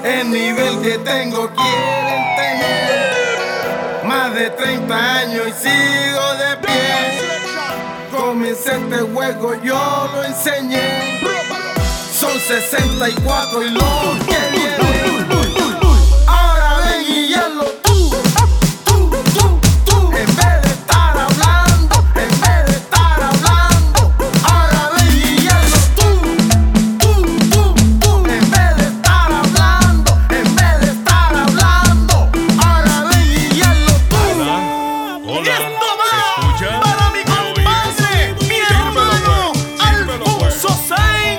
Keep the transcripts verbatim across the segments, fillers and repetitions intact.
El nivel que tengo quieren tener más de treinta años y sigo de pie. Comencé este juego, yo lo enseñé. Son sesenta y cuatro y lo que viene. Ahora ven y hielo tú, tú, tú, tú. En vez de estar hablando, en vez de estar hablando. Ahora ven y hielo tú, tú, tú, tú. En vez de estar hablando, en vez de estar hablando. Ahora ven y hielo tú. Hola, hola. Y esto va ¿Escucha? para mi compadre, mi hermano Alfonso Sainz.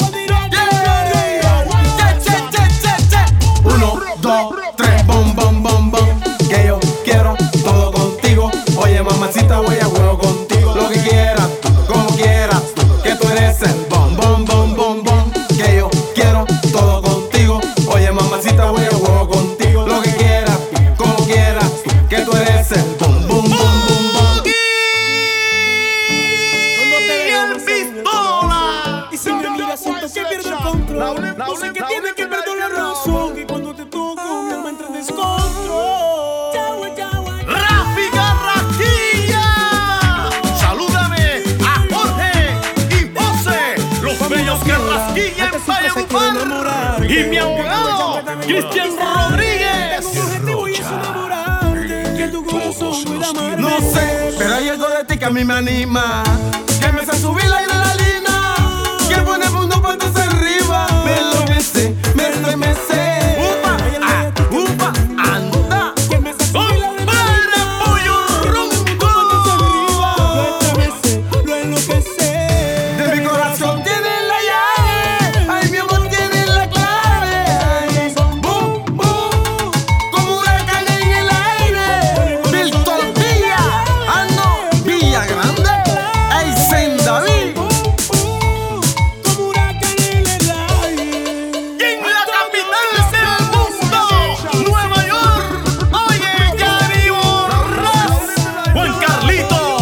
Uno, dos, tres, bom, bom, bom, bom. Que yo quiero todo contigo. Oye, mamacita, voy a juego contigo. Lo que quieras, tú, como quieras, tú. Que tú eres el bom, bom, bom, bom, bom. Que yo quiero todo contigo. Oye, mamacita, voy a juego contigo. Lo que quieras, tú, como quieras, tú. Que tú eres el bom, bom, bom, bom, bom. Y el pistola. Y si me miras siento que pierdo el control. No sé qué tiene que perder la razón. Y cuando te toco mi alma entra en descontrol. Rafi Garrasquilla. Salúdame a Jorge y José, los bellos Garrasquilla en Valledupar. Y mi abogado Cristian Rodríguez. No sé, pero hay algo de ti que a mí me anima, que me hace subir la adrenalina, que pone el mundo patas arriba. Me lo besé, me estremecé. Upa, ah, upa, anda. Compadre Pollo Ronco. De mi corazón tiene la llave, ay, mi amor tiene la clave. Ay, boom, boom, como un huracán en el aire. Víctor Villa, ah no, Villa Grande, ay, Saint David. Y en la capital del mundo, Nueva York, oye, Yanni Borrás, Juan Carlitos.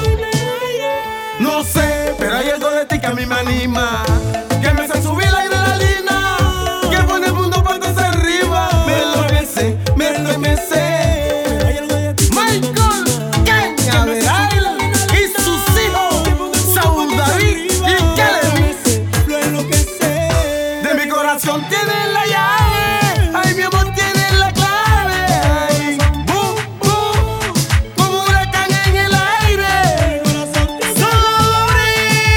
No sé, pero hay algo de ti que a mí me anima, que me hace subir la adrenalina, que pone el mundo patas arriba. Me lo besé, me estremecé. Michael Cañaveral y sus hijos, Saúl David y Kelly. De mi corazón tiene la llave, ay, mi amor tiene la clave. Ay, boom, boom, como un huracán en el aire. Sorry.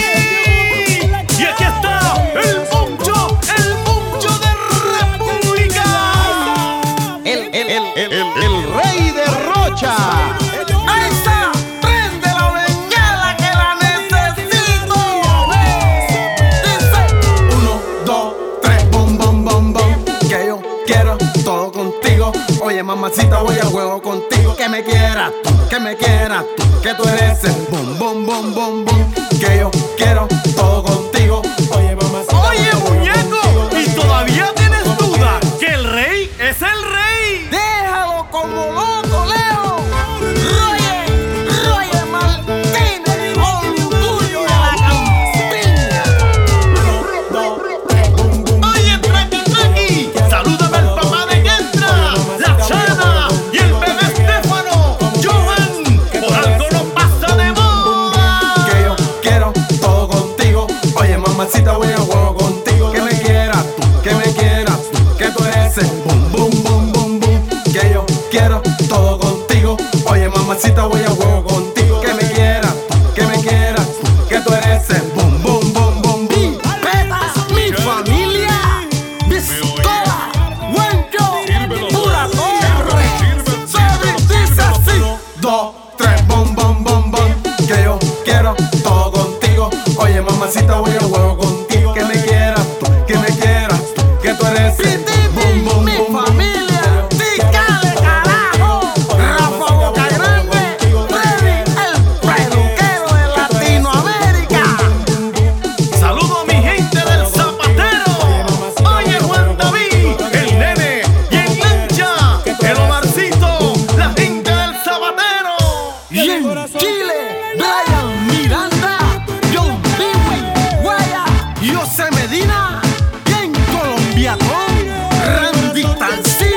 Y aquí está el Buncho, el Buncho de República. El, el, el, el, el, el rey de Rocha. Ahí está, prende la bengala que la necesito. Dice, uno, dos, tres, bom, bom, bom, bom. Que yo quiero todo contigo. Oye, mamacita, voy a juego contigo. Que me quieras tú, que me quieras tú. Que tú eres el bom, bom, bom, bom, bom. Que yo quiero todo contigo. Oye, mamacita. Oye, muñeco, ¿y todavía tienes duda que el rey es el rey? Déjalo como loco, Leo. Roger, Roger Martínez, el orgullo de la campiña. Oye, Traqui, Traqui, salúdame al papá de Kendra, la Chana y el bebé Estefano. Johan, por algo no pasa de moda. Que yo quiero todo contigo. Oye, mamacita, voy a juego contigo. Que me quieras tú, que me quieras tú. Que tú eres el boom, boom, boom, boom, boom. Que yo quiero todo contigo. Oye, mamacita, voy a juego contigo. Que me quieras tú, que me quieras tú. Que tú eres el boom, boom, boom, boom, boom. Peta, mi familia, pistola, Huenco, pura torre. Sorry, dice así. Dos, tres, bom, bom, bom, bom. Que yo quiero todo contigo. Oye, mamacita, voy a juego contigo. Que me quieras tú, que me quieras tú. Que tú eres el boom, boom, boom, boom. Dígale, carajo. Rafa Boca Grande, Freddy, el peluquero de Latinoamérica. Saludo a mi gente del Zapatero. Oye, Juan David, el nene y el Lancha, el Omarcito, la gente del Zapatero. Y en Chile, Brian Miranda, John Biwi, Guaya, José Medina. Y en Colombia, con Digital City.